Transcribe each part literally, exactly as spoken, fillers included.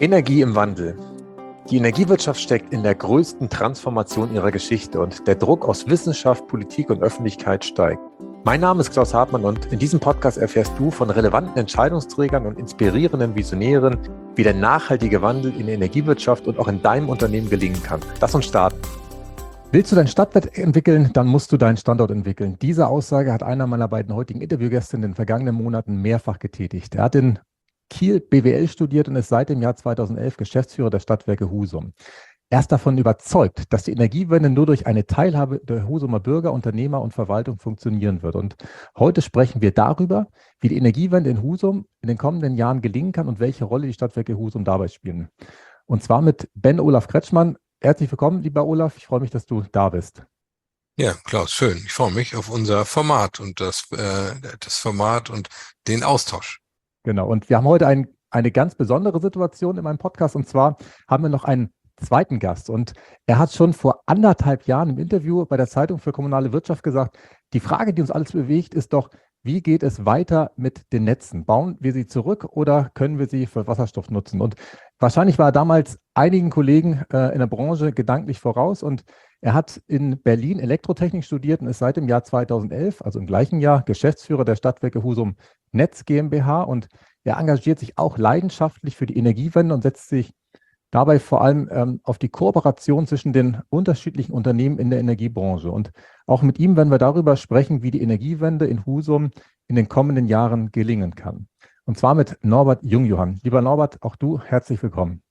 Energie im Wandel. Die Energiewirtschaft steckt in der größten Transformation ihrer Geschichte und der Druck aus Wissenschaft, Politik und Öffentlichkeit steigt. Mein Name ist Klaus Hartmann und in diesem Podcast erfährst du von relevanten Entscheidungsträgern und inspirierenden Visionären, wie der nachhaltige Wandel in der Energiewirtschaft und auch in deinem Unternehmen gelingen kann. Lass uns starten. Willst du dein Stadtwerk entwickeln, dann musst du deinen Standort entwickeln. Diese Aussage hat einer meiner beiden heutigen Interviewgäste in den vergangenen Monaten mehrfach getätigt. Er hat in Kiel B W L studiert und ist seit dem Jahr zweitausendelf Geschäftsführer der Stadtwerke Husum. Er ist davon überzeugt, dass die Energiewende nur durch eine Teilhabe der Husumer Bürger, Unternehmer und Verwaltung funktionieren wird. Und heute sprechen wir darüber, wie die Energiewende in Husum in den kommenden Jahren gelingen kann und welche Rolle die Stadtwerke Husum dabei spielen. Und zwar mit Ben Olaf Kretschmann. Herzlich willkommen, lieber Olaf. Ich freue mich, dass du da bist. Ja, Klaus, schön. Ich freue mich auf unser Format und das, äh, das Format und den Austausch. Genau. Und wir haben heute ein, eine ganz besondere Situation in meinem Podcast. Und zwar haben wir noch einen zweiten Gast. Und er hat schon vor anderthalb Jahren im Interview bei der Zeitung für kommunale Wirtschaft gesagt, die Frage, die uns alles bewegt, ist doch, wie geht es weiter mit den Netzen? Bauen wir sie zurück oder können wir sie für Wasserstoff nutzen? Und wahrscheinlich war er damals einigen Kollegen äh, in der Branche gedanklich voraus. Und er hat in Berlin Elektrotechnik studiert und ist seit dem Jahr zweitausendelf, also im gleichen Jahr, Geschäftsführer der Stadtwerke Husum Netz GmbH. Und er engagiert sich auch leidenschaftlich für die Energiewende und setzt sich dabei vor allem ähm, auf die Kooperation zwischen den unterschiedlichen Unternehmen in der Energiebranche. Und auch mit ihm werden wir darüber sprechen, wie die Energiewende in Husum in den kommenden Jahren gelingen kann. Und zwar mit Norbert Jungjohann. Lieber Norbert, auch du herzlich willkommen.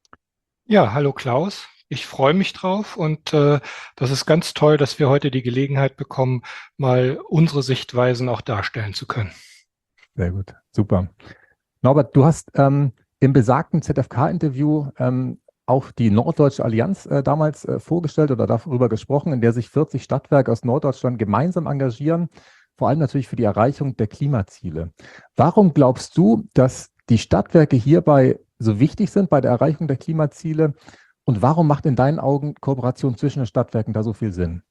Ja, hallo Klaus. Ich freue mich drauf und äh, das ist ganz toll, dass wir heute die Gelegenheit bekommen, mal unsere Sichtweisen auch darstellen zu können. Sehr gut, super. Norbert, du hast ähm, im besagten Z F K-Interview ähm, auch die Norddeutsche Allianz äh, damals äh, vorgestellt oder darüber gesprochen, in der sich vierzig Stadtwerke aus Norddeutschland gemeinsam engagieren, vor allem natürlich für die Erreichung der Klimaziele. Warum glaubst du, dass die Stadtwerke hierbei so wichtig sind bei der Erreichung der Klimaziele und warum macht in deinen Augen Kooperation zwischen den Stadtwerken da so viel Sinn?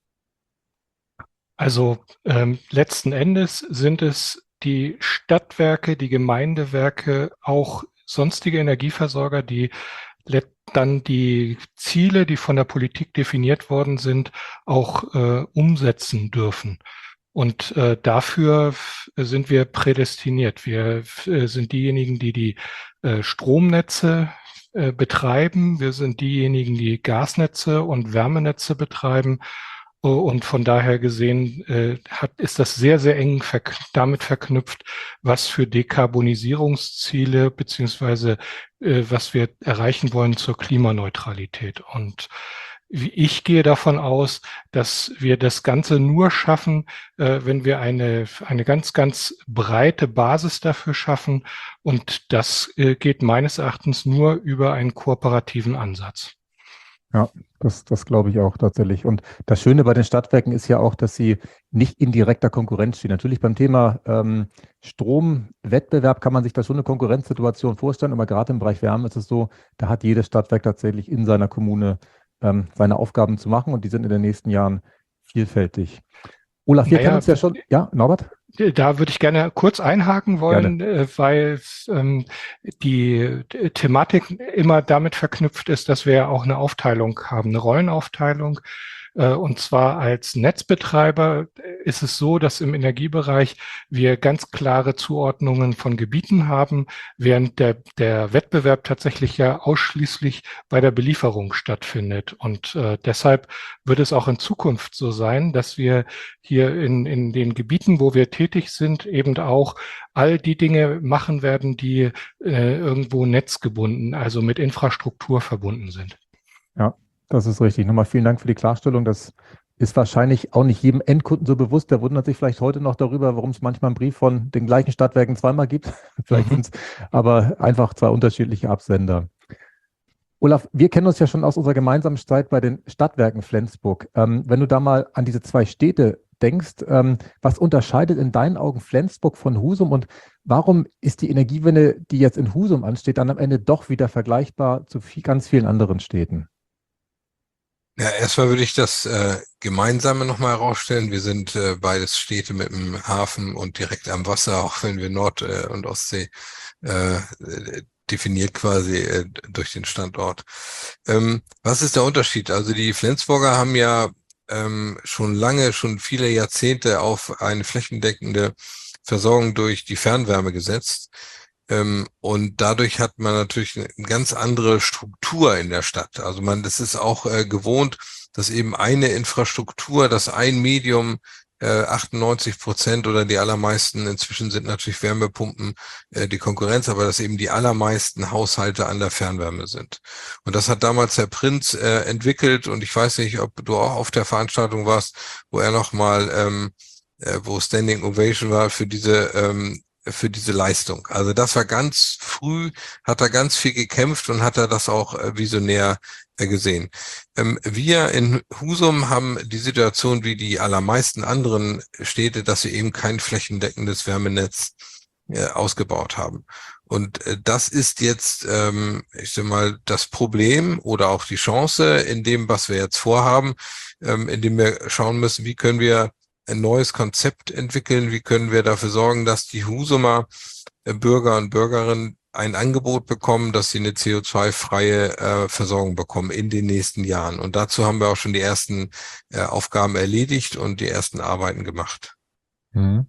Also ähm, letzten Endes sind es die Stadtwerke, die Gemeindewerke, auch sonstige Energieversorger, die dann die Ziele, die von der Politik definiert worden sind, auch äh, umsetzen dürfen. Und äh, dafür sind wir prädestiniert. Wir äh, sind diejenigen, die die äh, Stromnetze äh, betreiben. Wir sind diejenigen, die Gasnetze und Wärmenetze betreiben. Und von daher gesehen äh, hat, ist das sehr, sehr eng verk- damit verknüpft, was für Dekarbonisierungsziele beziehungsweise äh, was wir erreichen wollen zur Klimaneutralität. Und ich gehe davon aus, dass wir das Ganze nur schaffen, äh, wenn wir eine, eine ganz, ganz breite Basis dafür schaffen. Und das äh, geht meines Erachtens nur über einen kooperativen Ansatz. Ja, das, das glaube ich auch tatsächlich. Und das Schöne bei den Stadtwerken ist ja auch, dass sie nicht in direkter Konkurrenz stehen. Natürlich beim Thema ähm, Stromwettbewerb kann man sich da schon eine Konkurrenzsituation vorstellen, aber gerade im Bereich Wärme ist es so, da hat jedes Stadtwerk tatsächlich in seiner Kommune ähm, seine Aufgaben zu machen und die sind in den nächsten Jahren vielfältig. Olaf, wir Naja, kennen uns ja schon. Ja, Norbert? Da würde ich gerne kurz einhaken wollen, äh, weil ähm, die Thematik immer damit verknüpft ist, dass wir ja auch eine Aufteilung haben, eine Rollenaufteilung. Äh, und zwar als Netzbetreiber ist es so, dass im Energiebereich wir ganz klare Zuordnungen von Gebieten haben, während der, der Wettbewerb tatsächlich ja ausschließlich bei der Belieferung stattfindet. Und äh, deshalb wird es auch in Zukunft so sein, dass wir hier in, in den Gebieten, wo wir tätig sind, eben auch all die Dinge machen werden, die äh, irgendwo netzgebunden, also mit Infrastruktur verbunden sind. Ja, das ist richtig. Nochmal vielen Dank für die Klarstellung. Das ist wahrscheinlich auch nicht jedem Endkunden so bewusst. Der wundert sich vielleicht heute noch darüber, warum es manchmal einen Brief von den gleichen Stadtwerken zweimal gibt. Vielleicht Mhm. sind es aber einfach zwei unterschiedliche Absender. Olaf, wir kennen uns ja schon aus unserer gemeinsamen Zeit bei den Stadtwerken Flensburg. Ähm, wenn du da mal an diese zwei Städte denkst, ähm, was unterscheidet in deinen Augen Flensburg von Husum und warum ist die Energiewende, die jetzt in Husum ansteht, dann am Ende doch wieder vergleichbar zu viel, ganz vielen anderen Städten? Ja, erstmal würde ich das äh, Gemeinsame nochmal herausstellen. Wir sind äh, beides Städte mit einem Hafen und direkt am Wasser, auch wenn wir Nord- äh, und Ostsee äh, definiert quasi äh, durch den Standort. Ähm, was ist der Unterschied? Also die Flensburger haben ja ähm, schon lange, schon viele Jahrzehnte auf eine flächendeckende Versorgung durch die Fernwärme gesetzt. Ähm, und dadurch hat man natürlich eine ganz andere Struktur in der Stadt. Also man, das ist auch äh, gewohnt, dass eben eine Infrastruktur, dass ein Medium äh, achtundneunzig Prozent oder die allermeisten, inzwischen sind natürlich Wärmepumpen äh, die Konkurrenz, aber dass eben die allermeisten Haushalte an der Fernwärme sind. Und das hat damals Herr Prinz äh, entwickelt, und ich weiß nicht, ob du auch auf der Veranstaltung warst, wo er nochmal, ähm, äh, wo Standing Ovation war für diese ähm, für diese Leistung. Also das war ganz früh, hat er ganz viel gekämpft und hat er das auch äh, visionär äh, gesehen. Ähm, wir in Husum haben die Situation wie die allermeisten anderen Städte, dass sie eben kein flächendeckendes Wärmenetz äh, ausgebaut haben. Und äh, das ist jetzt, ähm, ich sag mal, das Problem oder auch die Chance in dem, was wir jetzt vorhaben, ähm, in dem wir schauen müssen, wie können wir ein neues Konzept entwickeln, wie können wir dafür sorgen, dass die Husumer äh, Bürger und Bürgerinnen ein Angebot bekommen, dass sie eine C O zwei freie äh, Versorgung bekommen in den nächsten Jahren. Und dazu haben wir auch schon die ersten äh, Aufgaben erledigt und die ersten Arbeiten gemacht. Mhm.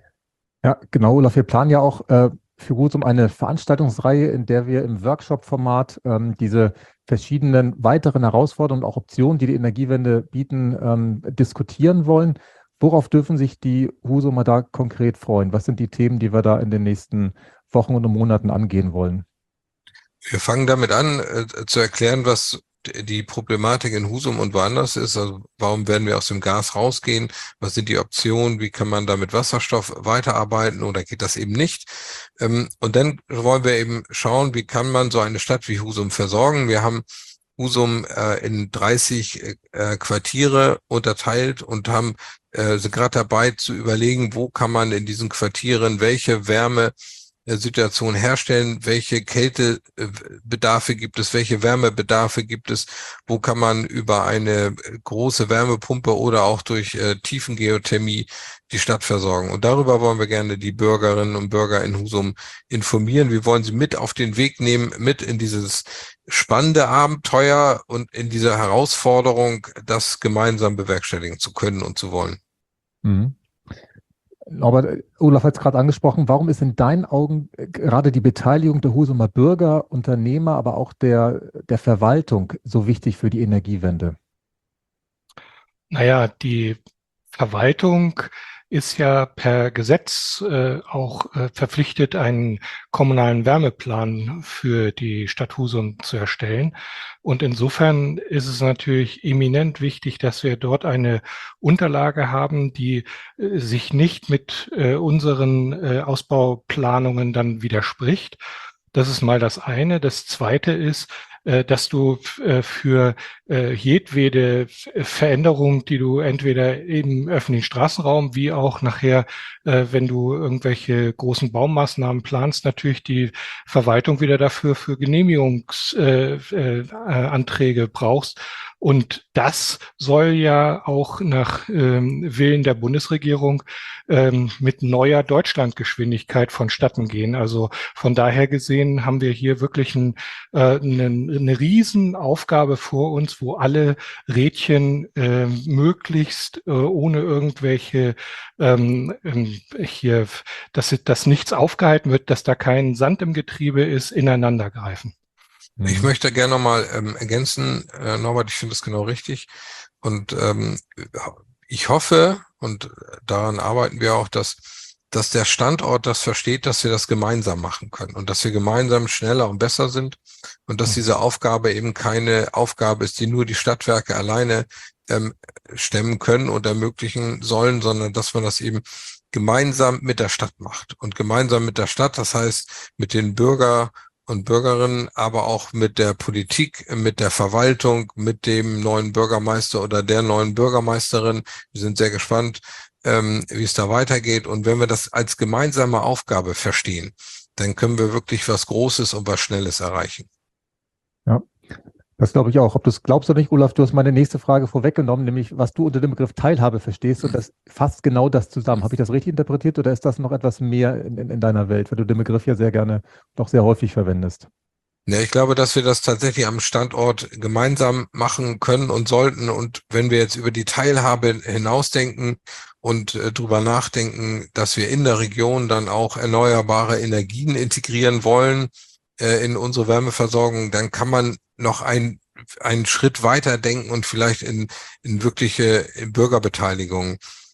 Ja, genau, Olaf. Wir planen ja auch äh, für Husum eine Veranstaltungsreihe, in der wir im Workshop-Format ähm, diese verschiedenen weiteren Herausforderungen und auch Optionen, die die Energiewende bieten, ähm, diskutieren wollen. Worauf dürfen sich die Husumer da konkret freuen? Was sind die Themen, die wir da in den nächsten Wochen und Monaten angehen wollen? Wir fangen damit an, äh, zu erklären, was die Problematik in Husum und woanders ist. Also warum werden wir aus dem Gas rausgehen? Was sind die Optionen? Wie kann man da mit Wasserstoff weiterarbeiten oder geht das eben nicht? Ähm, und dann wollen wir eben schauen, wie kann man so eine Stadt wie Husum versorgen? Wir haben Husum äh, in dreißig äh, Quartiere unterteilt und haben äh, sind gerade dabei zu überlegen, wo kann man in diesen Quartieren welche Wärme Situation herstellen, welche Kältebedarfe gibt es, welche Wärmebedarfe gibt es, wo kann man über eine große Wärmepumpe oder auch durch äh, Tiefengeothermie die Stadt versorgen. Und darüber wollen wir gerne die Bürgerinnen und Bürger in Husum informieren. Wir wollen sie mit auf den Weg nehmen, mit in dieses spannende Abenteuer und in diese Herausforderung, das gemeinsam bewerkstelligen zu können und zu wollen. Mhm. Aber Olaf hat es gerade angesprochen, warum ist in deinen Augen gerade die Beteiligung der Husumer Bürger, Unternehmer, aber auch der, der Verwaltung so wichtig für die Energiewende? Naja, die Verwaltung ist ja per Gesetz äh, auch äh, verpflichtet, einen kommunalen Wärmeplan für die Stadt Husum zu erstellen. Und insofern ist es natürlich eminent wichtig, dass wir dort eine Unterlage haben, die äh, sich nicht mit äh, unseren äh, Ausbauplanungen dann widerspricht. Das ist mal das eine. Das zweite ist, äh, dass du äh, für äh, jedwede Veränderung, die du entweder im öffentlichen Straßenraum wie auch nachher, äh, wenn du irgendwelche großen Baumaßnahmen planst, natürlich die Verwaltung wieder dafür für Genehmigungsanträge äh, äh, brauchst. Und das soll ja auch nach ähm, Willen der Bundesregierung ähm, mit neuer Deutschlandgeschwindigkeit vonstatten gehen. Also von daher gesehen haben wir hier wirklich ein, äh, eine, eine Riesenaufgabe vor uns, wo alle Rädchen äh, möglichst äh, ohne irgendwelche ähm, hier, dass dass nichts aufgehalten wird, dass da kein Sand im Getriebe ist, ineinander greifen. Ich möchte gerne nochmal ähm, ergänzen, äh, Norbert, ich finde das genau richtig. Und ähm, ich hoffe, und daran arbeiten wir auch, dass, dass der Standort das versteht, dass wir das gemeinsam machen können und dass wir gemeinsam schneller und besser sind und dass diese Aufgabe eben keine Aufgabe ist, die nur die Stadtwerke alleine ähm, stemmen können und ermöglichen sollen, sondern dass man das eben gemeinsam mit der Stadt macht. Und gemeinsam mit der Stadt, das heißt mit den Bürger und Bürgerinnen, aber auch mit der Politik, mit der Verwaltung, mit dem neuen Bürgermeister oder der neuen Bürgermeisterin. Wir sind sehr gespannt, ähm, wie es da weitergeht. Und wenn wir das als gemeinsame Aufgabe verstehen, dann können wir wirklich was Großes und was Schnelles erreichen. Ja, das glaube ich auch. Ob du es glaubst oder nicht, Olaf, du hast meine nächste Frage vorweggenommen, nämlich was du unter dem Begriff Teilhabe verstehst. Und das fasst genau das zusammen. Habe ich das richtig interpretiert oder ist das noch etwas mehr in, in, in deiner Welt, weil du den Begriff ja sehr gerne, doch sehr häufig verwendest? Ja, ich glaube, dass wir das tatsächlich am Standort gemeinsam machen können und sollten. Und wenn wir jetzt über die Teilhabe hinausdenken und äh, drüber nachdenken, dass wir in der Region dann auch erneuerbare Energien integrieren wollen äh, in unsere Wärmeversorgung, dann kann man noch ein, einen Schritt weiter denken und vielleicht in, in wirkliche Bürgerbeteiligung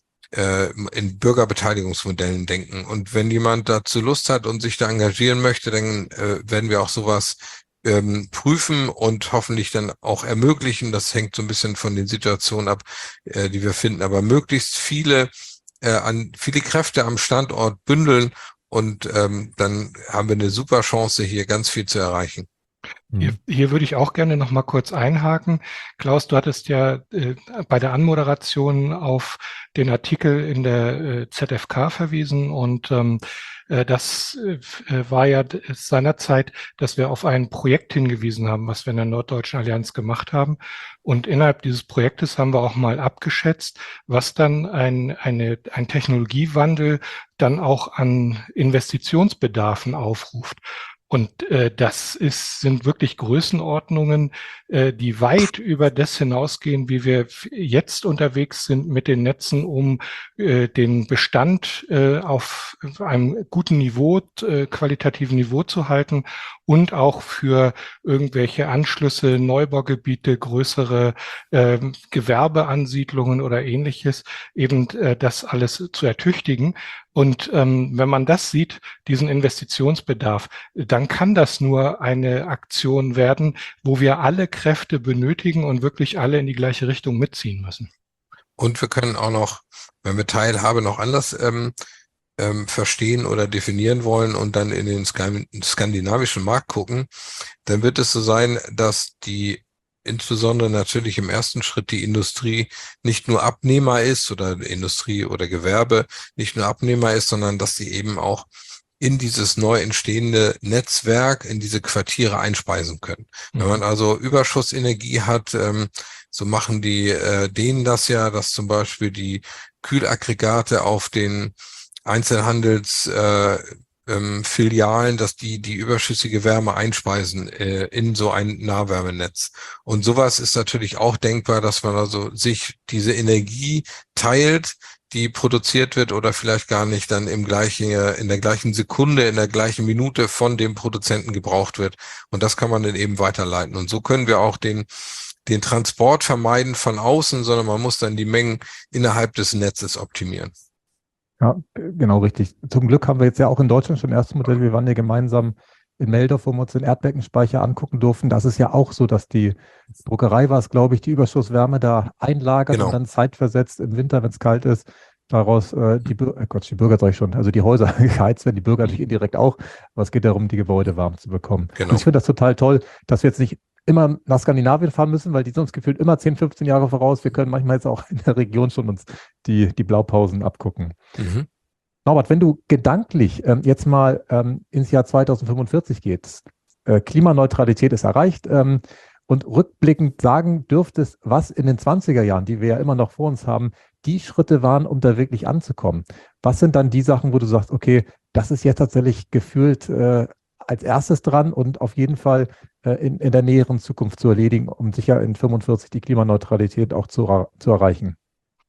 äh, in Bürgerbeteiligungsmodellen denken. Und wenn jemand dazu Lust hat und sich da engagieren möchte, dann äh, werden wir auch sowas ähm, prüfen und hoffentlich dann auch ermöglichen. Das hängt so ein bisschen von den Situationen ab, äh, die wir finden. Aber möglichst viele äh, an viele Kräfte am Standort bündeln und ähm, dann haben wir eine super Chance, hier ganz viel zu erreichen. Hier, hier würde ich auch gerne noch mal kurz einhaken. Klaus, du hattest ja äh, bei der Anmoderation auf den Artikel in der äh, Z F K verwiesen und ähm, äh, das äh, war ja seinerzeit, dass wir auf ein Projekt hingewiesen haben, was wir in der Norddeutschen Allianz gemacht haben. Und innerhalb dieses Projektes haben wir auch mal abgeschätzt, was dann ein, eine, ein Technologiewandel dann auch an Investitionsbedarfen aufruft. Und äh, das ist, sind wirklich Größenordnungen, äh, die weit über das hinausgehen, wie wir jetzt unterwegs sind mit den Netzen, um äh, den Bestand äh, auf einem guten Niveau, äh, qualitativen Niveau zu halten und auch für irgendwelche Anschlüsse, Neubaugebiete, größere äh, Gewerbeansiedlungen oder ähnliches, eben äh, das alles zu ertüchtigen. Und ähm, wenn man das sieht, diesen Investitionsbedarf, dann kann das nur eine Aktion werden, wo wir alle Kräfte benötigen und wirklich alle in die gleiche Richtung mitziehen müssen. Und wir können auch noch, wenn wir Teilhabe noch anders ähm, ähm, verstehen oder definieren wollen und dann in den Sk- skandinavischen Markt gucken, dann wird es so sein, dass die insbesondere natürlich im ersten Schritt die Industrie nicht nur Abnehmer ist oder Industrie oder Gewerbe nicht nur Abnehmer ist, sondern dass sie eben auch in dieses neu entstehende Netzwerk, in diese Quartiere einspeisen können. Mhm. Wenn man also Überschussenergie hat, ähm, so machen die äh, denen das ja, dass zum Beispiel die Kühlaggregate auf den Einzelhandels äh, ähm, Filialen, dass die die überschüssige Wärme einspeisen äh, in so ein Nahwärmenetz. Und sowas ist natürlich auch denkbar, dass man also sich diese Energie teilt, die produziert wird oder vielleicht gar nicht dann im gleichen, in der gleichen Sekunde, in der gleichen Minute von dem Produzenten gebraucht wird. Und das kann man dann eben weiterleiten. Und so können wir auch den, den Transport vermeiden von außen, sondern man muss dann die Mengen innerhalb des Netzes optimieren. Ja, genau richtig. Zum Glück haben wir jetzt ja auch in Deutschland schon erste Modell. Wir waren ja gemeinsam in Meldorf, wo wir uns den Erdbeckenspeicher angucken durften. Das ist ja auch so, dass die Druckerei war es, glaube ich, die Überschusswärme da einlagert Genau. und dann zeitversetzt im Winter, wenn es kalt ist, daraus äh, die, äh, Gott, die Bürger sag ich schon, also die Häuser geheizt werden, die Bürger natürlich indirekt auch, aber es geht darum, die Gebäude warm zu bekommen. Genau. Und ich finde das total toll, dass wir jetzt nicht immer nach Skandinavien fahren müssen, weil die sind uns gefühlt immer zehn, fünfzehn Jahre voraus. Wir können manchmal jetzt auch in der Region schon uns die, die Blaupausen abgucken. Mhm. Norbert, wenn du gedanklich ähm, jetzt mal ähm, ins Jahr zweitausendfünfundvierzig gehst, äh, Klimaneutralität ist erreicht ähm, und rückblickend sagen dürftest, was in den zwanziger Jahren, die wir ja immer noch vor uns haben, die Schritte waren, um da wirklich anzukommen. Was sind dann die Sachen, wo du sagst, okay, das ist jetzt tatsächlich gefühlt äh, als erstes dran und auf jeden Fall äh, in, in der näheren Zukunft zu erledigen, um sicher in fünfundvierzig die Klimaneutralität auch zu, zu erreichen?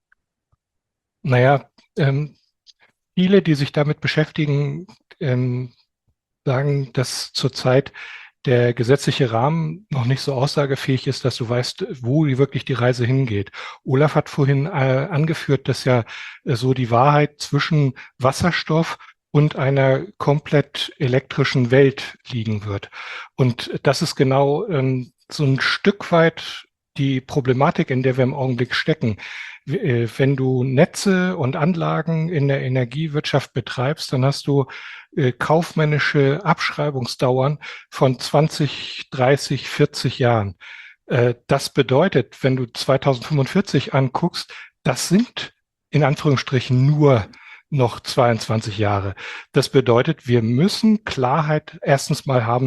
Naja, ähm, viele, die sich damit beschäftigen, ähm, sagen, dass zurzeit der gesetzliche Rahmen noch nicht so aussagefähig ist, dass du weißt, wo die wirklich die Reise hingeht. Olaf hat vorhin äh, angeführt, dass ja äh, so die Wahrheit zwischen Wasserstoff und einer komplett elektrischen Welt liegen wird. Und das ist genau ähm, so ein Stück weit die Problematik, in der wir im Augenblick stecken. Wenn du Netze und Anlagen in der Energiewirtschaft betreibst, dann hast du äh, kaufmännische Abschreibungsdauern von zwanzig, dreißig, vierzig Jahren. Äh, das bedeutet, wenn du zweitausendfünfundvierzig anguckst, das sind in Anführungsstrichen nur noch zweiundzwanzig Jahre. Das bedeutet, wir müssen Klarheit erstens mal haben,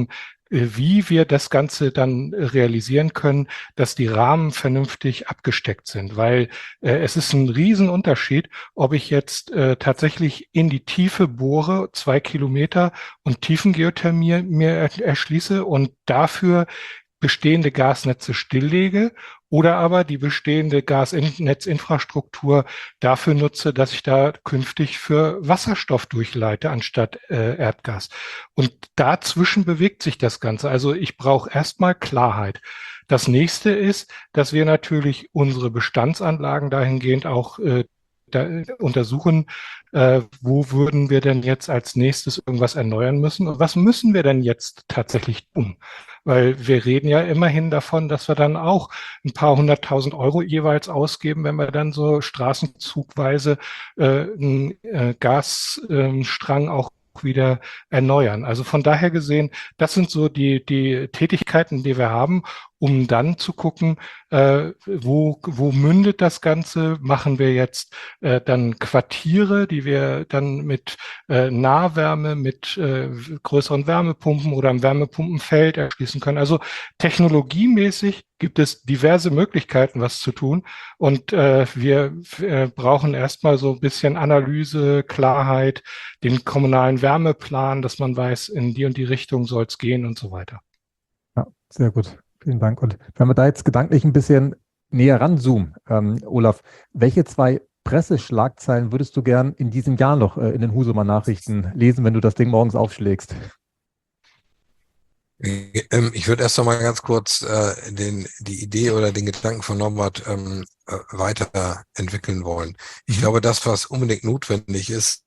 wie wir das Ganze dann realisieren können, dass die Rahmen vernünftig abgesteckt sind. Weil äh, es ist ein Riesenunterschied, ob ich jetzt äh, tatsächlich in die Tiefe bohre, zwei Kilometer und Tiefengeothermie mir er erschließe und dafür bestehende Gasnetze stilllege oder aber die bestehende Gasnetzinfrastruktur dafür nutze, dass ich da künftig für Wasserstoff durchleite anstatt äh, Erdgas. Und dazwischen bewegt sich das Ganze. Also ich brauche erstmal Klarheit. Das nächste ist, dass wir natürlich unsere Bestandsanlagen dahingehend auch äh, da untersuchen, äh, wo würden wir denn jetzt als nächstes irgendwas erneuern müssen und was müssen wir denn jetzt tatsächlich tun? Weil wir reden ja immerhin davon, dass wir dann auch ein paar hunderttausend Euro jeweils ausgeben, wenn wir dann so straßenzugweise äh, einen äh, Gasstrang äh, auch wieder erneuern. Also von daher gesehen, das sind so die, die Tätigkeiten, die wir haben, um dann zu gucken, äh, wo, wo mündet das Ganze? Machen wir jetzt äh, dann Quartiere, die wir dann mit äh, Nahwärme, mit äh, größeren Wärmepumpen oder am Wärmepumpenfeld erschließen können. Also technologiemäßig gibt es diverse Möglichkeiten, was zu tun. Und äh, wir äh, brauchen erstmal so ein bisschen Analyse, Klarheit, den kommunalen Wärmeplan, dass man weiß, in die und die Richtung soll es gehen und so weiter. Ja, sehr gut. Vielen Dank. Und wenn wir da jetzt gedanklich ein bisschen näher ranzoomen, ähm, Olaf, welche zwei Presseschlagzeilen würdest du gern in diesem Jahr noch äh, in den Husumer Nachrichten lesen, wenn du das Ding morgens aufschlägst? Ich würde erst noch mal ganz kurz äh, den, die Idee oder den Gedanken von Norbert ähm, äh, weiterentwickeln wollen. Ich mhm. glaube, das, was unbedingt notwendig ist,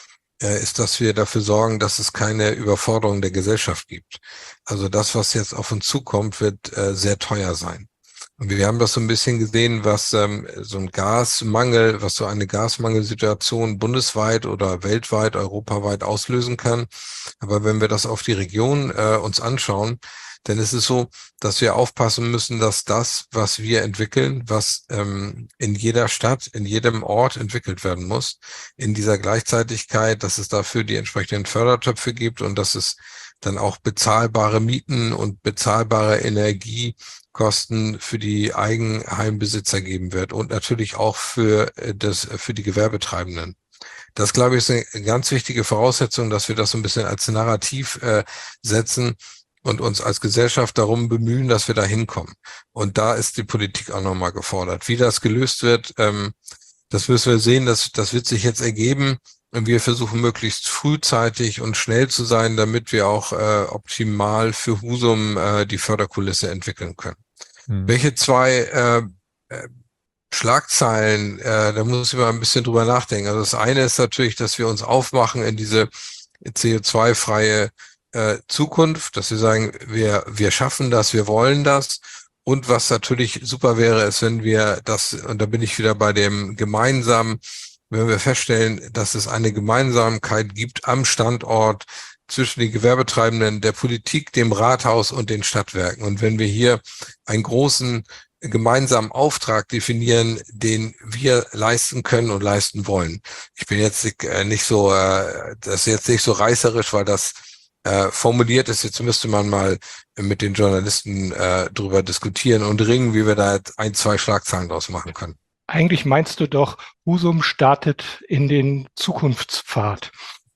äh, ist, dass wir dafür sorgen, dass es keine Überforderung der Gesellschaft gibt. Also das, was jetzt auf uns zukommt, wird äh, sehr teuer sein. Und wir haben das so ein bisschen gesehen, was ähm, so ein Gasmangel, was so eine Gasmangelsituation bundesweit oder weltweit, europaweit auslösen kann. Aber wenn wir das auf die Region äh, uns anschauen, dann ist es so, dass wir aufpassen müssen, dass das, was wir entwickeln, was ähm, in jeder Stadt, in jedem Ort entwickelt werden muss, in dieser Gleichzeitigkeit, dass es dafür die entsprechenden Fördertöpfe gibt und dass es dann auch bezahlbare Mieten und bezahlbare Energiekosten für die Eigenheimbesitzer geben wird und natürlich auch für das, für die Gewerbetreibenden. Das, glaube ich, ist eine ganz wichtige Voraussetzung, dass wir das so ein bisschen als Narrativ äh, setzen und uns als Gesellschaft darum bemühen, dass wir da hinkommen. Und da ist die Politik auch nochmal gefordert. Wie das gelöst wird, ähm, das müssen wir sehen, das, das wird sich jetzt ergeben. Und wir versuchen möglichst frühzeitig und schnell zu sein, damit wir auch äh, optimal für Husum äh, die Förderkulisse entwickeln können. Hm. Welche zwei äh, äh, Schlagzeilen, äh, da muss ich mal ein bisschen drüber nachdenken. Also das eine ist natürlich, dass wir uns aufmachen in diese C O zwei freie äh, Zukunft, dass wir sagen, wir wir schaffen das, wir wollen das. Und was natürlich super wäre, ist, wenn wir das, und da bin ich wieder bei dem gemeinsamen, wenn wir feststellen, dass es eine Gemeinsamkeit gibt am Standort zwischen den Gewerbetreibenden, der Politik, dem Rathaus und den Stadtwerken. Und wenn wir hier einen großen gemeinsamen Auftrag definieren, den wir leisten können und leisten wollen. Ich bin jetzt nicht so, das ist jetzt nicht so reißerisch, weil das äh, formuliert ist. Jetzt müsste man mal mit den Journalisten äh, drüber diskutieren und ringen, wie wir da jetzt ein, zwei Schlagzeilen draus machen können. Eigentlich meinst du doch, Husum startet in den Zukunftspfad.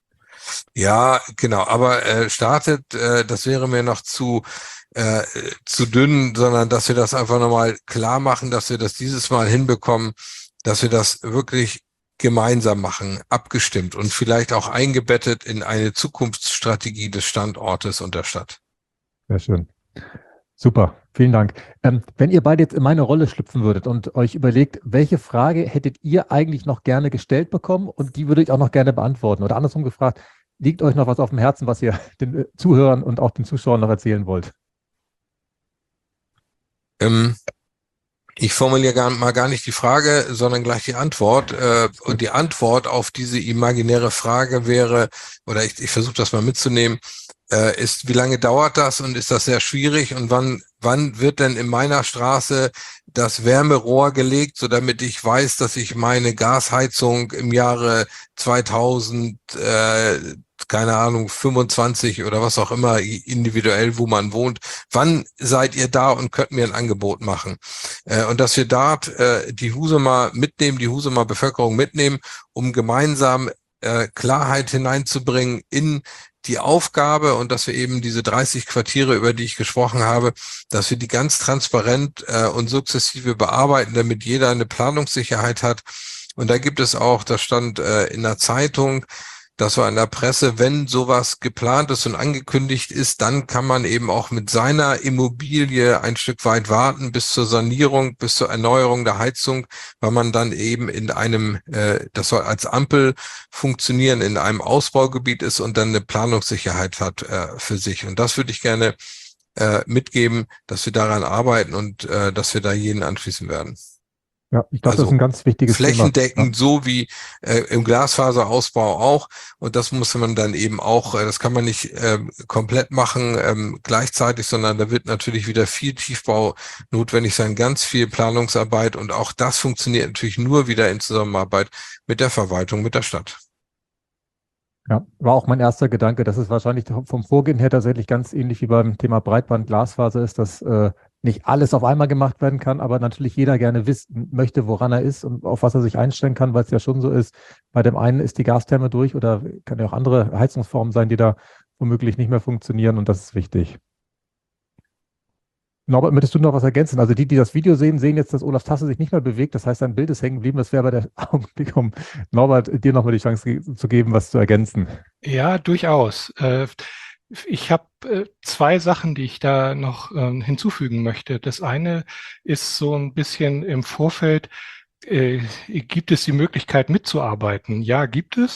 Ja, genau, aber äh, startet, äh, das wäre mir noch zu äh, zu dünn, sondern dass wir das einfach nochmal klar machen, dass wir das dieses Mal hinbekommen, dass wir das wirklich gemeinsam machen, abgestimmt und vielleicht auch eingebettet in eine Zukunftsstrategie des Standortes und der Stadt. Sehr schön. Super, vielen Dank. Ähm, wenn ihr beide jetzt in meine Rolle schlüpfen würdet und euch überlegt, welche Frage hättet ihr eigentlich noch gerne gestellt bekommen und die würde ich auch noch gerne beantworten oder andersrum gefragt, liegt euch noch was auf dem Herzen, was ihr den Zuhörern und auch den Zuschauern noch erzählen wollt? Ähm, ich formuliere gar, mal gar nicht die Frage, sondern gleich die Antwort. Äh, und die Antwort auf diese imaginäre Frage wäre, oder ich, ich versuche das mal mitzunehmen, äh, ist, wie lange dauert das und ist das sehr schwierig und wann wann wird denn in meiner Straße das Wärmerohr gelegt, so damit ich weiß, dass ich meine Gasheizung im Jahre zweitausenddreißig keine Ahnung, fünfundzwanzig oder was auch immer, individuell, wo man wohnt. Wann seid ihr da und könnt mir ein Angebot machen? Äh, und dass wir dort äh, die Husumer mitnehmen, die Husumer Bevölkerung mitnehmen, um gemeinsam äh, Klarheit hineinzubringen in die Aufgabe und dass wir eben diese dreißig Quartiere, über die ich gesprochen habe, dass wir die ganz transparent äh, und sukzessive bearbeiten, damit jeder eine Planungssicherheit hat. Und da gibt es auch, das stand äh, in der Zeitung, das war in der Presse, wenn sowas geplant ist und angekündigt ist, dann kann man eben auch mit seiner Immobilie ein Stück weit warten bis zur Sanierung, bis zur Erneuerung der Heizung, weil man dann eben in einem, äh, das soll als Ampel funktionieren, in einem Ausbaugebiet ist und dann eine Planungssicherheit hat äh, für sich. Und das würde ich gerne äh, mitgeben, dass wir daran arbeiten und äh, dass wir da jeden anschließen werden. Ja, ich glaube, also das ist ein ganz wichtiges flächendeckend, Thema. Ja. So wie äh, im Glasfaserausbau auch. Und das muss man dann eben auch, äh, das kann man nicht äh, komplett machen ähm, gleichzeitig, sondern da wird natürlich wieder viel Tiefbau notwendig sein, ganz viel Planungsarbeit. Und auch das funktioniert natürlich nur wieder in Zusammenarbeit mit der Verwaltung, mit der Stadt. Ja, war auch mein erster Gedanke, dass es wahrscheinlich vom Vorgehen her tatsächlich ganz ähnlich wie beim Thema Breitband, Glasfaser ist, dass äh, nicht alles auf einmal gemacht werden kann, aber natürlich jeder gerne wissen möchte, woran er ist und auf was er sich einstellen kann, weil es ja schon so ist, bei dem einen ist die Gastherme durch oder kann ja auch andere Heizungsformen sein, die da womöglich nicht mehr funktionieren und das ist wichtig. Norbert, möchtest du noch was ergänzen? Also die, die das Video sehen, sehen jetzt, dass Olafs Tasse sich nicht mehr bewegt. Das heißt, sein Bild ist hängen geblieben. Das wäre aber der Augenblick, um Norbert, dir nochmal die Chance zu geben, was zu ergänzen. Ja, durchaus. Ich habe zwei Sachen, die ich da noch hinzufügen möchte. Das eine ist so ein bisschen im Vorfeld, gibt es die Möglichkeit mitzuarbeiten? Ja, gibt es.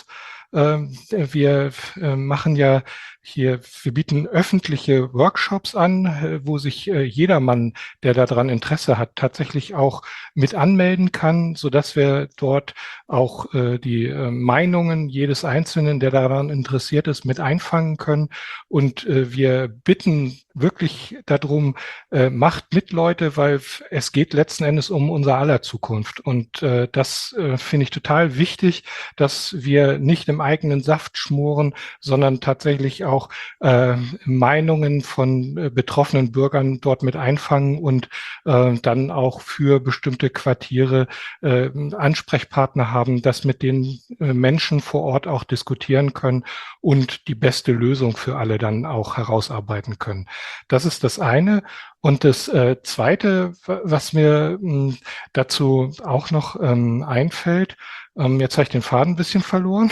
Wir machen ja hier, wir bieten öffentliche Workshops an, wo sich jedermann, der daran Interesse hat, tatsächlich auch mit anmelden kann, so dass wir dort auch die Meinungen jedes Einzelnen, der daran interessiert ist, mit einfangen können. Und wir bitten wirklich darum, macht mit, Leute, weil es geht letzten Endes um unser aller Zukunft. Und das finde ich total wichtig, dass wir nicht im eigenen Saft schmoren, sondern tatsächlich auch äh, Meinungen von äh, betroffenen Bürgern dort mit einfangen und äh, dann auch für bestimmte Quartiere äh, Ansprechpartner haben, das mit den äh, Menschen vor Ort auch diskutieren können und die beste Lösung für alle dann auch herausarbeiten können. Das ist das eine. Und das äh, Zweite, was mir mh, dazu auch noch ähm, einfällt, ähm, jetzt habe ich den Faden ein bisschen verloren.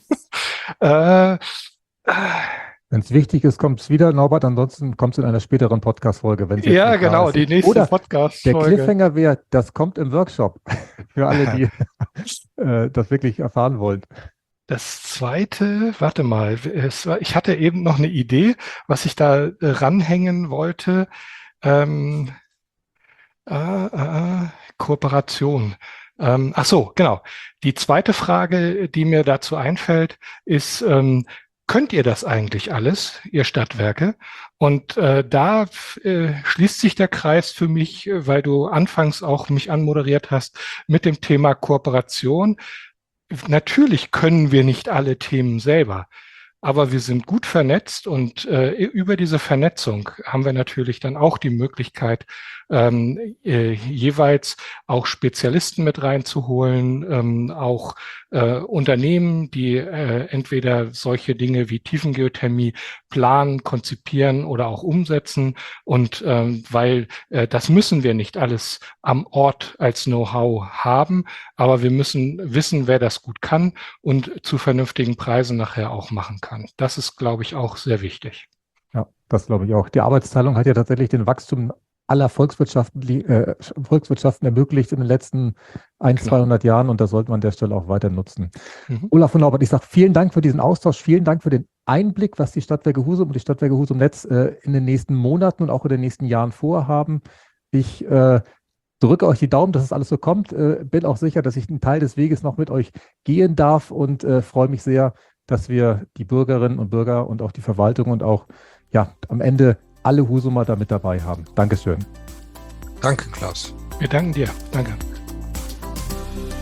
äh, Wenn es wichtig ist, kommt es wieder, Norbert. Ansonsten kommt es in einer späteren Podcast-Folge. Ja, genau, die nächste Oder Podcast-Folge. Der Cliffhanger wäre, das kommt im Workshop. Für alle, die äh, das wirklich erfahren wollen. Das Zweite, warte mal, es war, ich hatte eben noch eine Idee, was ich da äh, ranhängen wollte. Ähm, äh, äh, Kooperation. Ähm, ach so, genau. Die zweite Frage, die mir dazu einfällt, ist, ähm, könnt ihr das eigentlich alles, ihr Stadtwerke? Und äh, da äh, schließt sich der Kreis für mich, weil du anfangs auch mich anmoderiert hast mit dem Thema Kooperation. Natürlich können wir nicht alle Themen selber, aber wir sind gut vernetzt und äh, über diese Vernetzung haben wir natürlich dann auch die Möglichkeit, ähm, äh, jeweils auch Spezialisten mit reinzuholen, ähm, auch äh, Unternehmen, die äh, entweder solche Dinge wie Tiefengeothermie planen, konzipieren oder auch umsetzen. Und ähm, weil äh, das müssen wir nicht alles am Ort als Know-how haben, aber wir müssen wissen, wer das gut kann und zu vernünftigen Preisen nachher auch machen kann. Das ist, glaube ich, auch sehr wichtig. Ja, das glaube ich auch. Die Arbeitsteilung hat ja tatsächlich den Wachstum aller Volkswirtschaften, äh, Volkswirtschaften ermöglicht in den letzten ein, genau. zweihundert Jahren und das sollte man an der Stelle auch weiter nutzen. Mhm. Olaf und Norbert, ich sage vielen Dank für diesen Austausch, vielen Dank für den Einblick, was die Stadtwerke Husum und die Stadtwerke Husum Netz äh, in den nächsten Monaten und auch in den nächsten Jahren vorhaben. Ich äh, drücke euch die Daumen, dass es alles so kommt. Äh, bin auch sicher, dass ich einen Teil des Weges noch mit euch gehen darf und äh, freue mich sehr, dass wir die Bürgerinnen und Bürger und auch die Verwaltung und auch ja am Ende alle Husumer da mit dabei haben. Dankeschön. Danke, Klaus. Wir danken dir. Danke.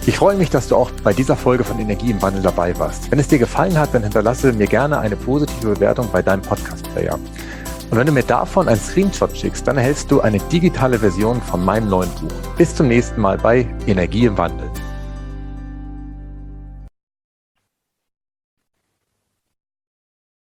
Ich freue mich, dass du auch bei dieser Folge von Energie im Wandel dabei warst. Wenn es dir gefallen hat, dann hinterlasse mir gerne eine positive Bewertung bei deinem Podcast-Player. Und wenn du mir davon einen Screenshot schickst, dann erhältst du eine digitale Version von meinem neuen Buch. Bis zum nächsten Mal bei Energie im Wandel.